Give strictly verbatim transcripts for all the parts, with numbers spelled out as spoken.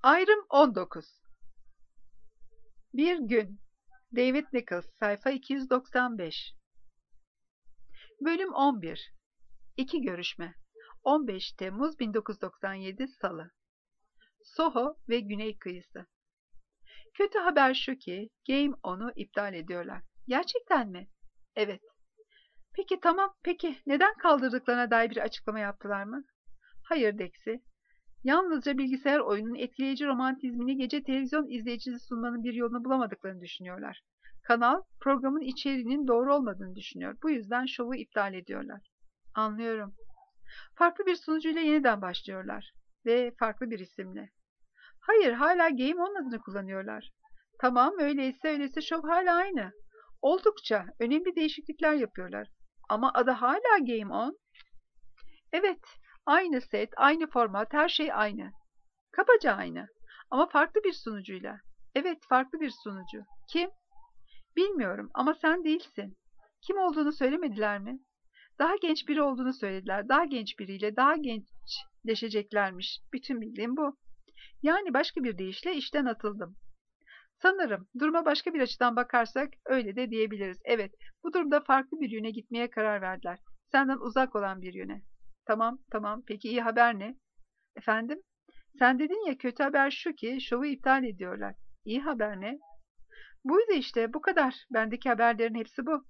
Ayrım on dokuz. Bir gün. David Nichols, sayfa iki yüz doksan beş. Bölüm on bir. İki görüşme. on beş Temmuz bin dokuz yüz doksan yedi Salı. Soho ve Güney Kıyısı. Kötü haber şu ki Game On'u iptal ediyorlar. Gerçekten mi? Evet. Peki tamam, peki neden kaldırdıklarına dair bir açıklama yaptılar mı? Hayır Dex'i. Yalnızca bilgisayar oyununun etkileyici romantizmini gece televizyon izleyicisi sunmanın bir yolunu bulamadıklarını düşünüyorlar. Kanal, programın içeriğinin doğru olmadığını düşünüyor. Bu yüzden şovu iptal ediyorlar. Anlıyorum. Farklı bir sunucuyla yeniden başlıyorlar. Ve farklı bir isimle. Hayır, hala Game On adını kullanıyorlar. Tamam, öyleyse öyleyse şov hala aynı. Oldukça önemli değişiklikler yapıyorlar. Ama adı hala Game On. Evet, aynı set, aynı format, her şey aynı. Kabaca aynı. Ama farklı bir sunucuyla. Evet, farklı bir sunucu. Kim? Bilmiyorum ama sen değilsin. Kim olduğunu söylemediler mi? Daha genç biri olduğunu söylediler. Daha genç biriyle daha gençleşeceklermiş. Bütün bildiğim bu. Yani başka bir deyişle işten atıldım. Sanırım duruma başka bir açıdan bakarsak öyle de diyebiliriz. Evet, bu durumda farklı bir yöne gitmeye karar verdiler. Senden uzak olan bir yöne. Tamam, tamam. Peki iyi haber ne? Efendim? Sen dedin ya kötü haber şu ki şovu iptal ediyorlar. İyi haber ne? Buydu işte bu kadar. Bendeki haberlerin hepsi bu.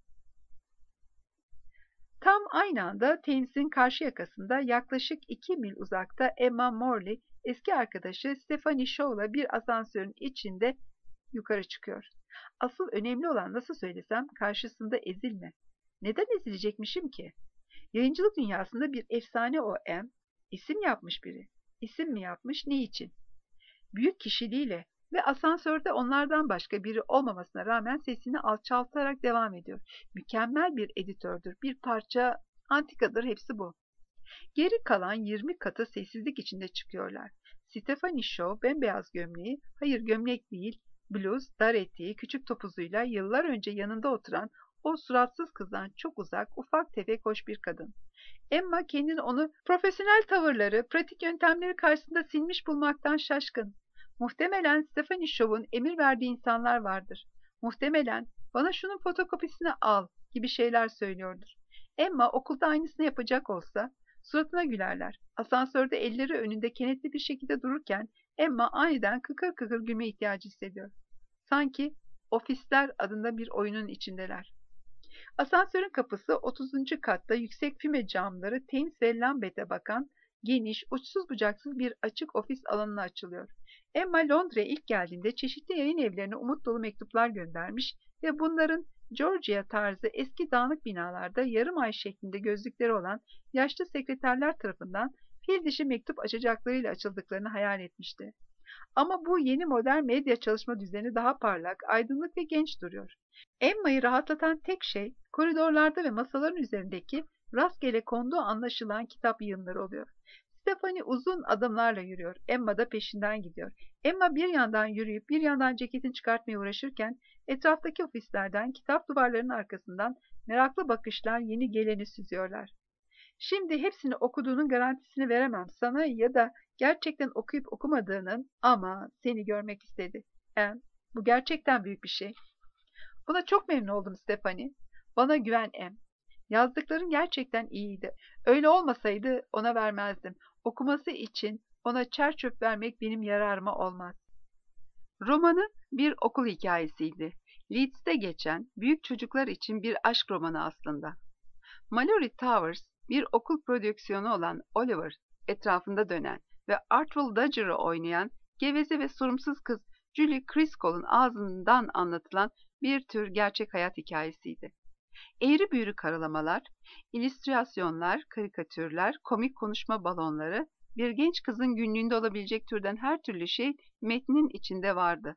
Tam aynı anda Thames'in karşı yakasında yaklaşık iki mil uzakta Emma Morley eski arkadaşı Stephanie Shaw'la bir asansörün içinde yukarı çıkıyor. Asıl önemli olan nasıl söylesem karşısında ezilme. Neden ezilecekmişim ki? Yayıncılık dünyasında bir efsane o Em. İsim yapmış biri. İsim mi yapmış? Ne için? Büyük kişiliğiyle ve asansörde onlardan başka biri olmamasına rağmen sesini alçaltarak devam ediyor. Mükemmel bir editördür. Bir parça antikadır, hepsi bu. Geri kalan yirmi katı sessizlik içinde çıkıyorlar. Stephanie Shaw bembeyaz gömleği, hayır gömlek değil, bluz, dar eteği, küçük topuzuyla yıllar önce yanında oturan o suratsız kızdan çok uzak, ufak tefek hoş bir kadın. Emma kendini onu profesyonel tavırları, pratik yöntemleri karşısında silmiş bulmaktan şaşkın. Muhtemelen Stephanie Shaw'un emir verdiği insanlar vardır. Muhtemelen bana şunun fotokopisini al gibi şeyler söylüyordur. Emma okulda aynısını yapacak olsa suratına gülerler. Asansörde elleri önünde kenetli bir şekilde dururken Emma aniden kıkır kıkır gülme ihtiyacı hissediyor. Sanki Ofisler adında bir oyunun içindeler. Asansörün kapısı otuzuncu katta yüksek füme camları Thames ve Lambeth'e bakan geniş, uçsuz bucaksız bir açık ofis alanına açılıyor. Emma Londra'ya ilk geldiğinde çeşitli yayın evlerine umut dolu mektuplar göndermiş ve bunların Georgia tarzı eski dağınık binalarda yarım ay şeklinde gözlükleri olan yaşlı sekreterler tarafından fil dişi mektup açacaklarıyla açıldıklarını hayal etmişti. Ama bu yeni modern medya çalışma düzeni daha parlak, aydınlık ve genç duruyor. Emma'yı rahatlatan tek şey koridorlarda ve masaların üzerindeki rastgele konduğu anlaşılan kitap yığınları oluyor. Stephanie uzun adımlarla yürüyor. Emma da peşinden gidiyor. Emma bir yandan yürüyüp bir yandan ceketini çıkartmaya uğraşırken etraftaki ofislerden kitap duvarlarının arkasından meraklı bakışlar yeni geleni süzüyorlar. Şimdi hepsini okuduğunun garantisini veremem sana ya da gerçekten okuyup okumadığının ama seni görmek istedi. Em, bu gerçekten büyük bir şey. Buna çok memnun oldum Stephanie. Bana güven Em. Yazdıkların gerçekten iyiydi. Öyle olmasaydı ona vermezdim. Okuması için ona çer çöp vermek benim yararıma olmaz. Romanı bir okul hikayesiydi. Leeds'te geçen büyük çocuklar için bir aşk romanı aslında. Mallory Towers bir okul prodüksiyonu olan Oliver etrafında dönen ve Artful Dodger'ı oynayan geveze ve sorumsuz kız Julie Driscoll'un ağzından anlatılan bir tür gerçek hayat hikayesiydi. Eğri büğrü karalamalar, illüstrasyonlar, karikatürler, komik konuşma balonları, bir genç kızın günlüğünde olabilecek türden her türlü şey metnin içinde vardı.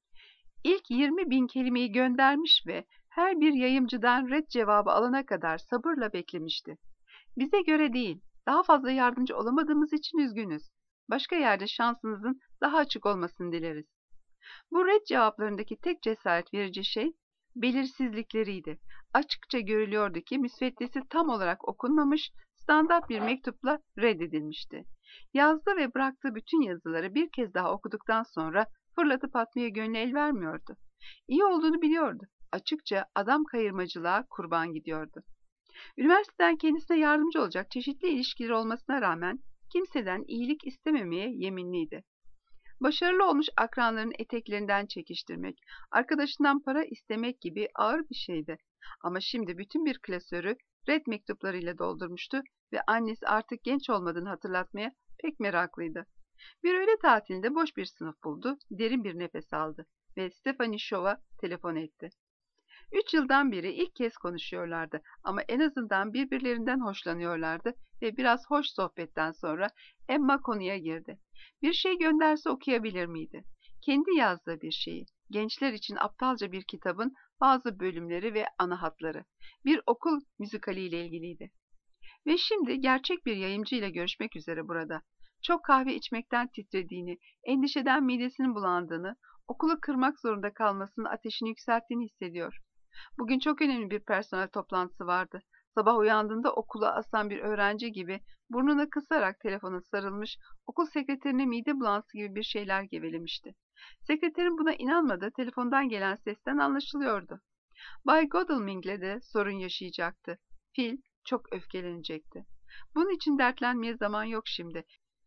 İlk yirmi bin kelimeyi göndermiş ve her bir yayımcıdan ret cevabı alana kadar sabırla beklemişti. Bize göre değil, daha fazla yardımcı olamadığımız için üzgünüz. Başka yerde şansınızın daha açık olmasını dileriz. Bu ret cevaplarındaki tek cesaret verici şey belirsizlikleriydi. Açıkça görülüyordu ki müsveddesi tam olarak okunmamış, standart bir mektupla reddedilmişti. Yazdığı ve bıraktığı bütün yazıları bir kez daha okuduktan sonra fırlatıp atmaya gönlü el vermiyordu. İyi olduğunu biliyordu. Açıkça adam kayırmacılığa kurban gidiyordu. Üniversiteden kendisine yardımcı olacak çeşitli ilişkileri olmasına rağmen kimseden iyilik istememeye yeminliydi. Başarılı olmuş akranlarının eteklerinden çekiştirmek, arkadaşından para istemek gibi ağır bir şeydi. Ama şimdi bütün bir klasörü red mektuplarıyla doldurmuştu ve annesi artık genç olmadığını hatırlatmaya pek meraklıydı. Bir öğle tatilinde boş bir sınıf buldu, derin bir nefes aldı ve Stephanie Shaw'a telefon etti. Üç yıldan beri ilk kez konuşuyorlardı ama en azından birbirlerinden hoşlanıyorlardı ve biraz hoş sohbetten sonra Emma konuya girdi. Bir şey gönderse okuyabilir miydi? Kendi yazdığı bir şeyi, gençler için aptalca bir kitabın bazı bölümleri ve ana hatları, bir okul müzikaliyle ilgiliydi. Ve şimdi gerçek bir yayımcıyla görüşmek üzere burada. Çok kahve içmekten titrediğini, endişeden midesinin bulandığını, okulu kırmak zorunda kalmasının ateşini yükselttiğini hissediyor. Bugün çok önemli bir personel toplantısı vardı. Sabah uyandığında okula asan bir öğrenci gibi burnunu kısarak telefona sarılmış, okul sekreterine mide bulantısı gibi bir şeyler gevelemişti. Sekreterin buna inanmadığı telefondan gelen sesten anlaşılıyordu. Bay Godalming'le de sorun yaşayacaktı. Phil çok öfkelenecekti. Bunun için dertlenmeye zaman yok şimdi.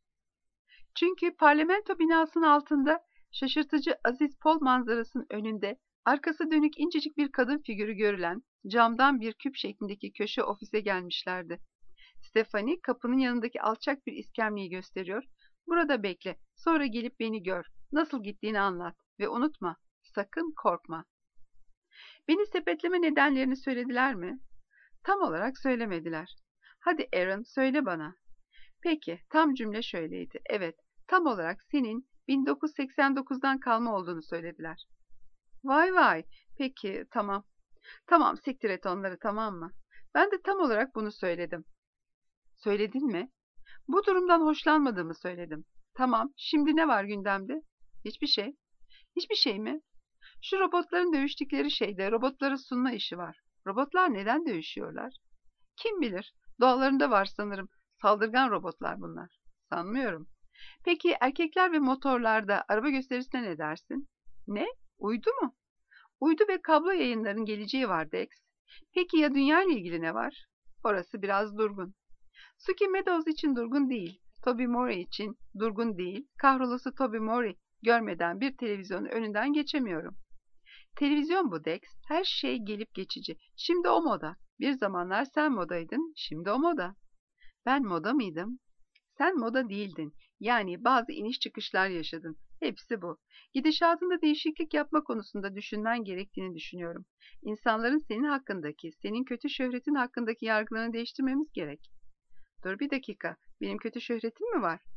Çünkü parlamento binasının altında şaşırtıcı Aziz Pol manzarasının önünde arkası dönük incecik bir kadın figürü görülen camdan bir küp şeklindeki köşe ofise gelmişlerdi. Stephanie kapının yanındaki alçak bir iskemleyi gösteriyor. Burada bekle, sonra gelip beni gör, nasıl gittiğini anlat ve unutma, sakın korkma. Beni sepetleme nedenlerini söylediler mi? Tam olarak söylemediler. Hadi Aaron, söyle bana. Peki, tam cümle şöyleydi. Evet, tam olarak senin bin dokuz yüz seksen dokuzdan kalma olduğunu söylediler. Vay vay, peki, tamam. Tamam, siktir et onları, tamam mı? Ben de tam olarak bunu söyledim. Söyledin mi? Bu durumdan hoşlanmadığımı söyledim. Tamam, şimdi ne var gündemde? Hiçbir şey. Hiçbir şey mi? Şu robotların dövüştükleri şeyde robotlara sunma işi var. Robotlar neden dövüşüyorlar? Kim bilir? Doğalarında var sanırım. Saldırgan robotlar bunlar. Sanmıyorum. Peki erkekler ve motorlarda araba gösterisine ne dersin? Ne? Uydu mu? Uydu ve kablo yayınların geleceği var Dex. Peki ya dünya ile ilgili ne var? Orası biraz durgun. Suki Meadows için durgun değil. Toby Morey için durgun değil. Kahrolası Toby Morey görmeden bir televizyonun önünden geçemiyorum. Televizyon bu Dex. Her şey gelip geçici. Şimdi o moda. Bir zamanlar sen modaydın. Şimdi o moda. Ben moda mıydım? Sen moda değildin. Yani bazı iniş çıkışlar yaşadın. Hepsi bu. Gidişatında değişiklik yapma konusunda düşünmen gerektiğini düşünüyorum. İnsanların senin hakkındaki, senin kötü şöhretin hakkındaki yargılarını değiştirmemiz gerek. Dur bir dakika. Benim kötü şöhretim mi var?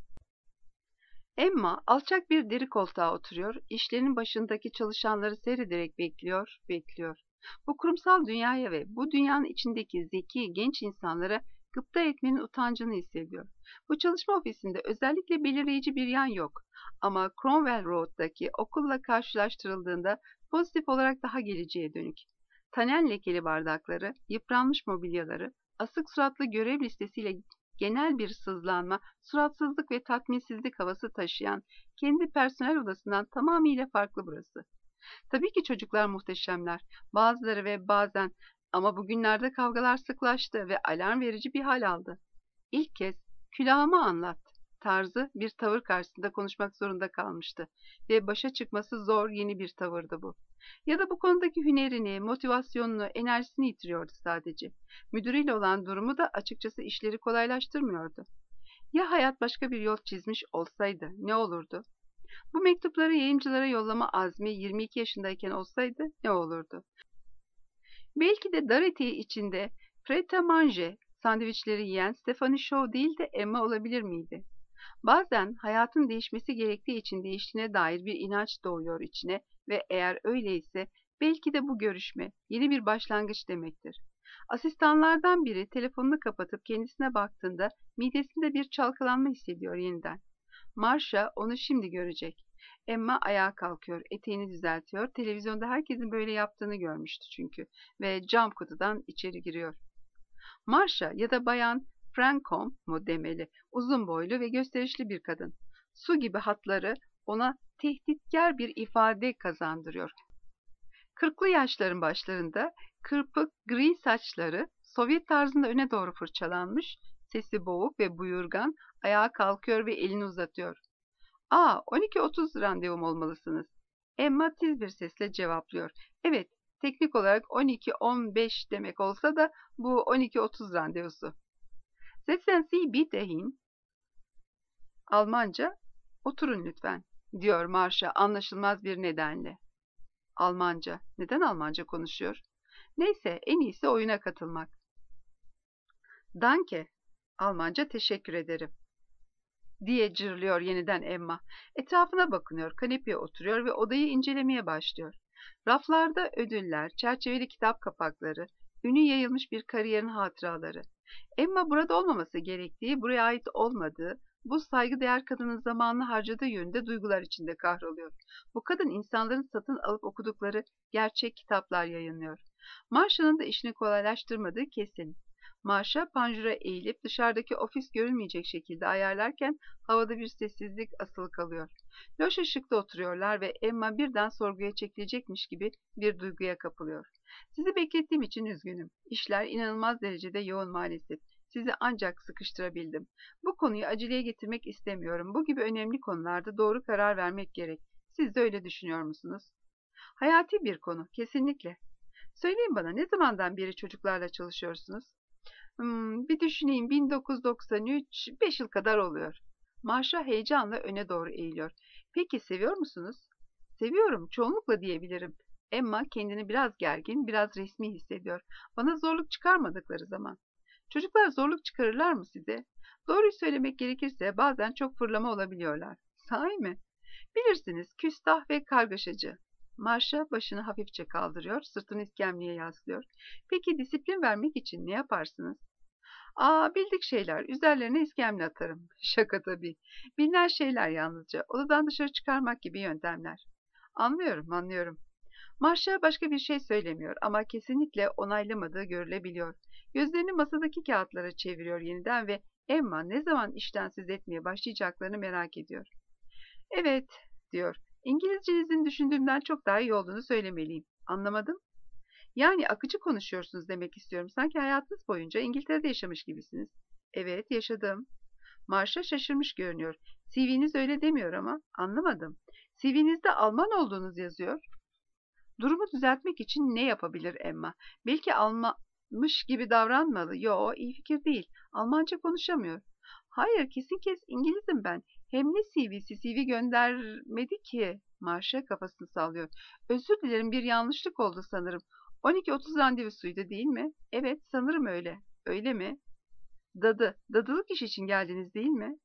Emma alçak bir deri koltuğa oturuyor, işlerinin başındaki çalışanları seyrederek bekliyor, bekliyor. Bu kurumsal dünyaya ve bu dünyanın içindeki zeki, genç insanlara gıpta etmenin utancını hissediyor. Bu çalışma ofisinde özellikle belirleyici bir yan yok. Ama Cromwell Road'daki okulla karşılaştırıldığında pozitif olarak daha geleceğe dönük. Tanen lekeli bardakları, yıpranmış mobilyaları, asık suratlı görev listesiyle genel bir sızlanma, suratsızlık ve tatminsizlik havası taşıyan kendi personel odasından tamamıyla farklı burası. Tabii ki çocuklar muhteşemler, bazıları ve bazen ama bugünlerde kavgalar sıklaştı ve alarm verici bir hal aldı. İlk kez külahıma anlat tarzı bir tavır karşısında konuşmak zorunda kalmıştı ve başa çıkması zor yeni bir tavırdı bu. Ya da bu konudaki hünerini, motivasyonunu, enerjisini yitiriyordu sadece. Müdürüyle olan durumu da açıkçası işleri kolaylaştırmıyordu. Ya hayat başka bir yol çizmiş olsaydı ne olurdu? Bu mektupları yayımcılara yollama azmi yirmi iki yaşındayken olsaydı ne olurdu? Belki de dar eteği içinde pret a manger sandviçleri yiyen Stephanie Shaw değil de Emma olabilir miydi? Bazen hayatın değişmesi gerektiği için değiştiğine dair bir inanç doğuyor içine ve eğer öyleyse belki de bu görüşme yeni bir başlangıç demektir. Asistanlardan biri telefonunu kapatıp kendisine baktığında midesinde bir çalkalanma hissediyor yeniden. Marcia onu şimdi görecek. Emma ayağa kalkıyor, eteğini düzeltiyor. Televizyonda herkesin böyle yaptığını görmüştü çünkü ve cam kutudan içeri giriyor. Marcia ya da bayan Francom mu demeli, uzun boylu ve gösterişli bir kadın. Su gibi hatları ona tehditkar bir ifade kazandırıyor. Kırklı yaşların başlarında kırpık gri saçları Sovyet tarzında öne doğru fırçalanmış, sesi boğuk ve buyurgan, ayağa kalkıyor ve elini uzatıyor. Aa, on iki otuz randevum olmalısınız. Emma tiz bir sesle cevaplıyor. Evet, teknik olarak on iki on beş demek olsa da bu on iki otuz randevusu. Setzen Sie bitte hin. Almanca, oturun lütfen, diyor Marşa anlaşılmaz bir nedenle. Almanca. Neden Almanca konuşuyor? Neyse, en iyisi oyuna katılmak. Danke. Almanca teşekkür ederim, diye cırlıyor yeniden Emma. Etrafına bakınıyor, kanepeye oturuyor ve odayı incelemeye başlıyor. Raflarda ödüller, çerçeveli kitap kapakları, ünü yayılmış bir kariyerin hatıraları. Emma burada olmaması gerektiği, buraya ait olmadığı, bu saygıdeğer kadının zamanını harcadığı yönünde duygular içinde kahroluyor. Bu kadın insanların satın alıp okudukları gerçek kitaplar yayınlıyor. Marsha'nın da işini kolaylaştırmadığı kesin. Marsha panjura eğilip dışarıdaki ofis görülmeyecek şekilde ayarlarken havada bir sessizlik asılı kalıyor. Loş ışıkta oturuyorlar ve Emma birden sorguya çekilecekmiş gibi bir duyguya kapılıyor. Sizi beklettiğim için üzgünüm. İşler inanılmaz derecede yoğun maalesef. Sizi ancak sıkıştırabildim. Bu konuyu aceleye getirmek istemiyorum. Bu gibi önemli konularda doğru karar vermek gerek. Siz de öyle düşünüyor musunuz? Hayati bir konu, kesinlikle. Söyleyin bana, ne zamandan beri çocuklarla çalışıyorsunuz? Hmm, bir düşüneyim, bin dokuz yüz doksan üç, beş yıl kadar oluyor. Marsha heyecanla öne doğru eğiliyor. Peki seviyor musunuz? Seviyorum, çoğunlukla diyebilirim. Emma kendini biraz gergin, biraz resmi hissediyor. Bana zorluk çıkarmadıkları zaman. Çocuklar zorluk çıkarırlar mı size? Doğruyu söylemek gerekirse bazen çok fırlama olabiliyorlar. Sahi mi? Bilirsiniz, küstah ve kargaşacı. Marsha başını hafifçe kaldırıyor, sırtını iskemleye yaslıyor. Peki disiplin vermek için ne yaparsınız? Aa, bildik şeyler. Üzerlerine iskemle atarım. Şaka tabii. Bilinen şeyler yalnızca. Odadan dışarı çıkarmak gibi yöntemler. Anlıyorum, anlıyorum. Marşa başka bir şey söylemiyor ama kesinlikle onaylamadığı görülebiliyor. Gözlerini masadaki kağıtlara çeviriyor yeniden ve Emma ne zaman işten söz etmeye başlayacaklarını merak ediyor. Evet, diyor. İngilizcenizin düşündüğümden çok daha iyi olduğunu söylemeliyim. Anlamadım. Yani akıcı konuşuyorsunuz demek istiyorum. Sanki hayatınız boyunca İngiltere'de yaşamış gibisiniz. Evet, yaşadım. Marşa şaşırmış görünüyor. C V'niz öyle demiyor ama anlamadım. C V'nizde Alman olduğunuz yazıyor. Durumu düzeltmek için ne yapabilir Emma? Belki Almanmış gibi davranmalı. Yo, iyi fikir değil. Almanca konuşamıyor. Hayır, kesin kes İngilizim ben. Hem ne C V'si, C V göndermedi ki. Marşa kafasını sallıyor. Özür dilerim, bir yanlışlık oldu sanırım. on iki otuz randevusuydu değil mi? Evet, sanırım öyle. Öyle mi? Dadı, dadılık iş için geldiniz değil mi?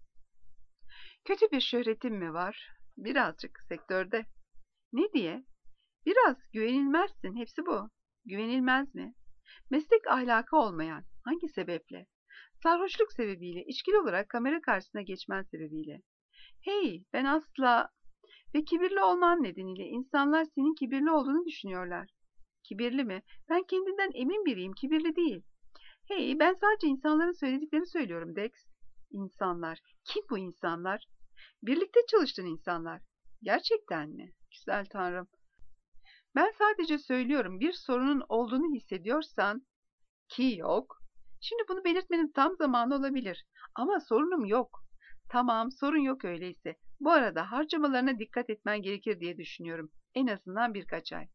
Kötü bir şöhretim mi var? Birazcık sektörde. Ne diye? Biraz güvenilmezsin, hepsi bu. Güvenilmez mi? Meslek ahlakı olmayan, hangi sebeple? Sarhoşluk sebebiyle, içkili olarak kamera karşısına geçmen sebebiyle. Hey, ben asla... Ve kibirli olman nedeniyle insanlar senin kibirli olduğunu düşünüyorlar. Kibirli mi? Ben kendinden emin biriyim, kibirli değil. Hey, ben sadece insanların söylediklerini söylüyorum Dex. İnsanlar. Kim bu insanlar? Birlikte çalıştığın insanlar. Gerçekten mi? Güzel Tanrım. Ben sadece söylüyorum, bir sorunun olduğunu hissediyorsan ki yok. Şimdi bunu belirtmenin tam zamanı olabilir. Ama sorunum yok. Tamam, sorun yok öyleyse. Bu arada harcamalarına dikkat etmen gerekir diye düşünüyorum. En azından birkaç ay.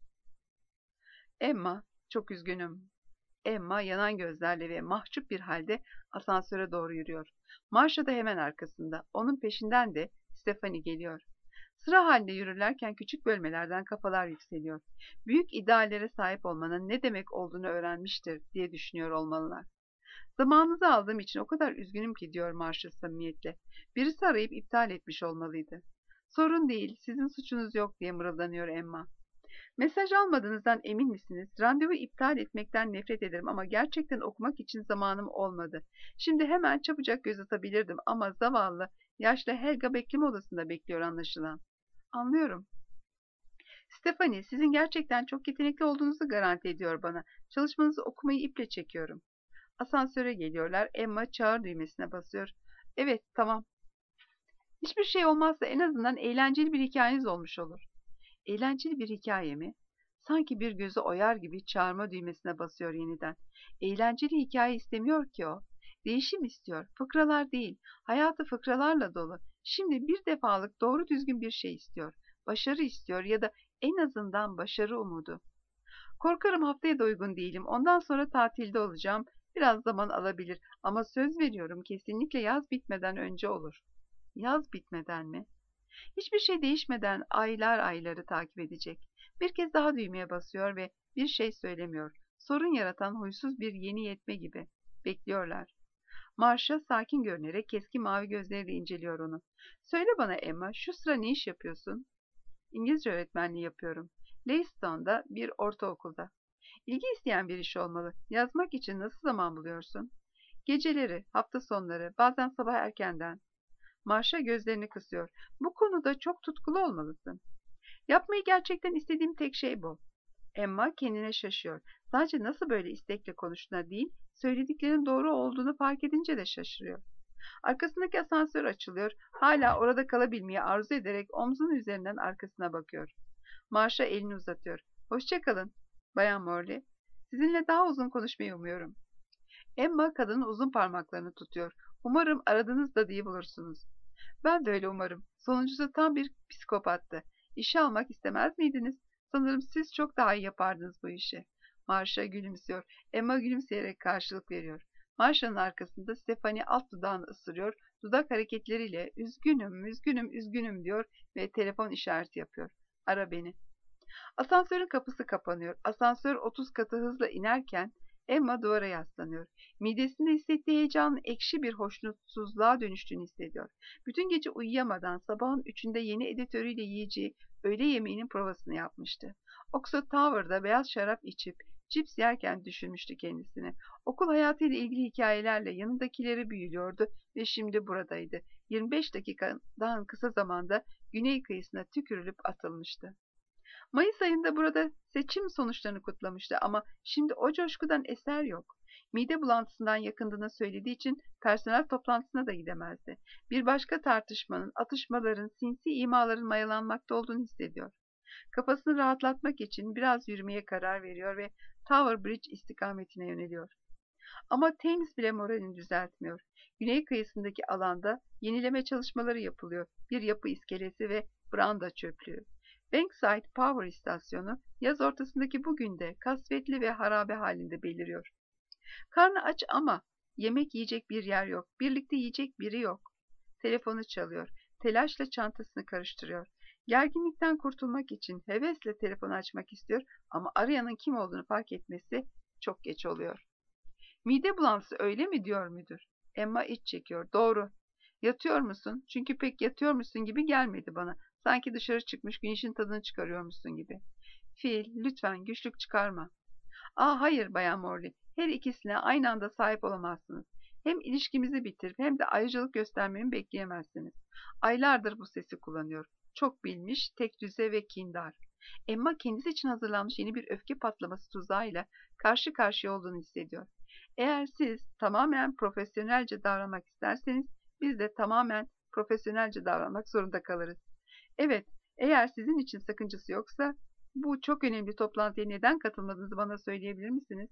Emma, çok üzgünüm. Emma yanan gözlerle ve mahcup bir halde asansöre doğru yürüyor. Marsha da hemen arkasında. Onun peşinden de Stephanie geliyor. Sıra halinde yürürlerken küçük bölmelerden kafalar yükseliyor. Büyük ideallere sahip olmanın ne demek olduğunu öğrenmiştir diye düşünüyor olmalılar. Zamanınızı aldığım için o kadar üzgünüm ki, diyor Marshall samimiyetle. Birisi arayıp iptal etmiş olmalıydı. Sorun değil, sizin suçunuz yok diye mırıldanıyor Emma. Mesaj almadığınızdan emin misiniz? Randevu iptal etmekten nefret ederim ama gerçekten okumak için zamanım olmadı. Şimdi hemen çabucak göz atabilirdim ama zavallı, yaşlı Helga bekleme odasında bekliyor anlaşılan. Anlıyorum. Stephanie, sizin gerçekten çok yetenekli olduğunuzu garanti ediyor bana. Çalışmanızı okumayı iple çekiyorum. Asansöre geliyorlar. Emma çağır düğmesine basıyor. Evet, tamam. Hiçbir şey olmazsa en azından eğlenceli bir hikayeniz olmuş olur. Eğlenceli bir hikaye mi? Sanki bir gözü oyar gibi çağırma düğmesine basıyor yeniden. Eğlenceli hikaye istemiyor ki o. Değişim istiyor. Fıkralar değil. Hayatı fıkralarla dolu. Şimdi bir defalık doğru düzgün bir şey istiyor. Başarı istiyor ya da en azından başarı umudu. Korkarım haftaya da uygun değilim. Ondan sonra tatilde olacağım. Biraz zaman alabilir ama söz veriyorum kesinlikle yaz bitmeden önce olur. Yaz bitmeden mi? Hiçbir şey değişmeden aylar ayları takip edecek. Bir kez daha düğmeye basıyor ve bir şey söylemiyor. Sorun yaratan huysuz bir yeni yetme gibi. Bekliyorlar. Marşa sakin görünerek keskin mavi gözleriyle inceliyor onu. Söyle bana Emma, şu sıra ne iş yapıyorsun? İngilizce öğretmenliği yapıyorum. Leystone'da bir ortaokulda. İlgi isteyen bir iş olmalı. Yazmak için nasıl zaman buluyorsun? Geceleri, hafta sonları, bazen sabah erkenden. Marşa gözlerini kısıyor. Bu konuda çok tutkulu olmalısın. Yapmayı gerçekten istediğim tek şey bu. Emma kendine şaşıyor. Sadece nasıl böyle istekle konuştuğuna değil, söylediklerinin doğru olduğunu fark edince de şaşırıyor. Arkasındaki asansör açılıyor. Hala orada kalabilmeyi arzu ederek omzunun üzerinden arkasına bakıyor. Marşa elini uzatıyor. Hoşça kalın, Bayan Morley. Sizinle daha uzun konuşmayı umuyorum. Emma kadının uzun parmaklarını tutuyor. Umarım aradığınız dadıyı bulursunuz. Ben de öyle umarım. Sonuncusu tam bir psikopattı. İşe almak istemez miydiniz? Sanırım siz çok daha iyi yapardınız bu işi. Marşa gülümsüyor. Emma gülümseyerek karşılık veriyor. Marşa'nın arkasında Stephanie alt dudağını ısırıyor. Dudak hareketleriyle üzgünüm, üzgünüm, üzgünüm diyor ve telefon işareti yapıyor. Ara beni. Asansörün kapısı kapanıyor. Asansör otuz katı hızla inerken Emma duvara yaslanıyor. Midesinde hissettiği heyecanın ekşi bir hoşnutsuzluğa dönüştüğünü hissediyor. Bütün gece uyuyamadan sabahın üçünde yeni editörüyle yiyeceği öğle yemeğinin provasını yapmıştı. Oxford Tower'da beyaz şarap içip cips yerken düşünmüştü kendisini. Okul hayatıyla ilgili hikayelerle yanındakileri büyülüyordu ve şimdi buradaydı. yirmi beş dakikadan kısa zamanda güney kıyısına tükürülüp atılmıştı. Mayıs ayında burada seçim sonuçlarını kutlamıştı ama şimdi o coşkudan eser yok. Mide bulantısından yakındığını söylediği için personel toplantısına da gidemezdi. Bir başka tartışmanın, atışmaların, sinsi imaların mayalanmakta olduğunu hissediyor. Kafasını rahatlatmak için biraz yürümeye karar veriyor ve Tower Bridge istikametine yöneliyor. Ama Thames bile moralini düzeltmiyor. Güney kıyısındaki alanda yenileme çalışmaları yapılıyor. Bir yapı iskelesi ve branda çöplüğü. Bankside Power istasyonu yaz ortasındaki bu günde kasvetli ve harabe halinde beliriyor. Karnı aç ama yemek yiyecek bir yer yok. Birlikte yiyecek biri yok. Telefonu çalıyor. Telaşla çantasını karıştırıyor. Gerginlikten kurtulmak için hevesle telefonu açmak istiyor ama arayanın kim olduğunu fark etmesi çok geç oluyor. Mide bulantısı öyle mi diyor müdür? Emma iç çekiyor. Doğru. Yatıyor musun? Çünkü pek yatıyor musun gibi gelmedi bana. Sanki dışarı çıkmış güneşin tadını çıkarıyormuşsun gibi. Phil, lütfen güçlük çıkarma. Aa hayır Bayan Morley. Her ikisine aynı anda sahip olamazsınız. Hem ilişkimizi bitirip hem de ayrıcalık göstermemi bekleyemezsiniz. Aylardır bu sesi kullanıyor. Çok bilmiş, tekdüze ve kindar. Emma kendisi için hazırlanmış yeni bir öfke patlaması tuzağıyla karşı karşıya olduğunu hissediyor. Eğer siz tamamen profesyonelce davranmak isterseniz biz de tamamen profesyonelce davranmak zorunda kalırız. Evet, eğer sizin için sakıncası yoksa bu çok önemli toplantıya neden katılmadığınızı bana söyleyebilir misiniz?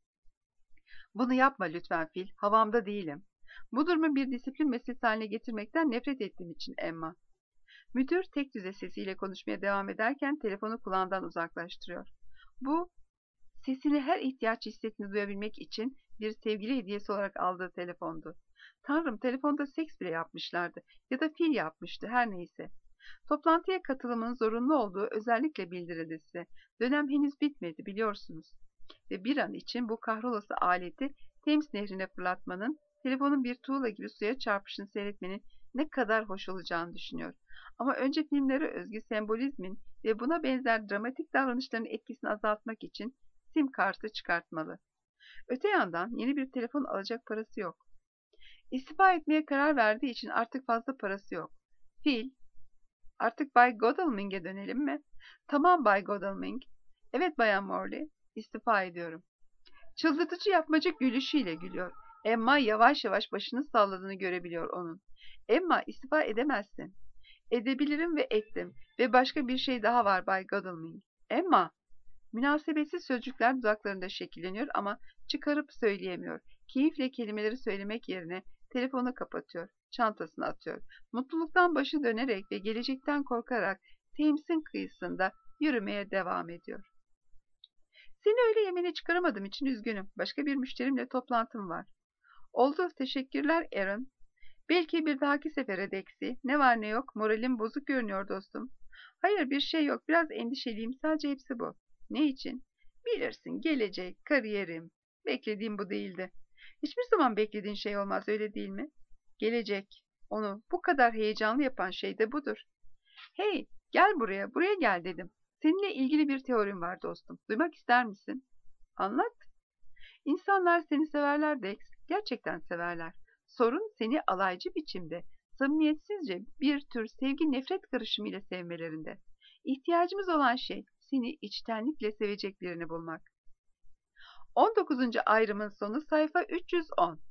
Bunu yapma lütfen Phil, havamda değilim. Bu durumu bir disiplin meselesi haline getirmekten nefret ettiğim için Emma. Müdür tek düze sesiyle konuşmaya devam ederken telefonu kulağından uzaklaştırıyor. Bu, sesini her ihtiyaç hissettiğini duyabilmek için bir sevgili hediyesi olarak aldığı telefondu. Tanrım, telefonda seks bile yapmışlardı ya da Phil yapmıştı, her neyse. Toplantıya katılımın zorunlu olduğu özellikle bildirildi size. Dönem henüz bitmedi biliyorsunuz. Ve bir an için bu kahrolası aleti Thames nehrine fırlatmanın, telefonun bir tuğla gibi suya çarpışını seyretmenin ne kadar hoş olacağını düşünüyor. Ama önce filmlere özgü sembolizmin ve buna benzer dramatik davranışların etkisini azaltmak için sim kartı çıkartmalı. Öte yandan yeni bir telefon alacak parası yok. İstifa etmeye karar verdiği için artık fazla parası yok. Phil, artık Bay Godalming'e dönelim mi? Tamam Bay Godalming. Evet Bayan Morley, istifa ediyorum. Çıldırtıcı yapmacık gülüşüyle gülüyor. Emma yavaş yavaş başını salladığını görebiliyor onun. Emma, istifa edemezsin. Edebilirim ve ettim. Ve başka bir şey daha var Bay Godalming. Emma! Münasebetsiz sözcükler dudaklarında şekilleniyor ama çıkarıp söyleyemiyor. Keyifle kelimeleri söylemek yerine telefonu kapatıyor, çantasına atıyor. Mutluluktan başı dönerek ve gelecekten korkarak Thames'in kıyısında yürümeye devam ediyor. Seni öğle yemeğine çıkaramadığım için üzgünüm. Başka bir müşterimle toplantım var. Oldu, teşekkürler Aaron. Belki bir dahaki sefere Dexy. Ne var ne yok, moralim bozuk görünüyor dostum. Hayır, bir şey yok, biraz endişeliyim, sadece hepsi bu. Ne için? Bilirsin, gelecek, kariyerim. Beklediğim bu değildi. Hiçbir zaman beklediğin şey olmaz, öyle değil mi? Gelecek. Onu bu kadar heyecanlı yapan şey de budur. Hey, gel buraya, buraya gel dedim. Seninle ilgili bir teorim var dostum. Duymak ister misin? Anlat. İnsanlar seni severler Dex. Gerçekten severler. Sorun seni alaycı biçimde, samimiyetsizce bir tür sevgi-nefret karışımıyla sevmelerinde. İhtiyacımız olan şey seni içtenlikle sevecek birini bulmak. on dokuzuncu ayrımın sonu sayfa üç yüz on.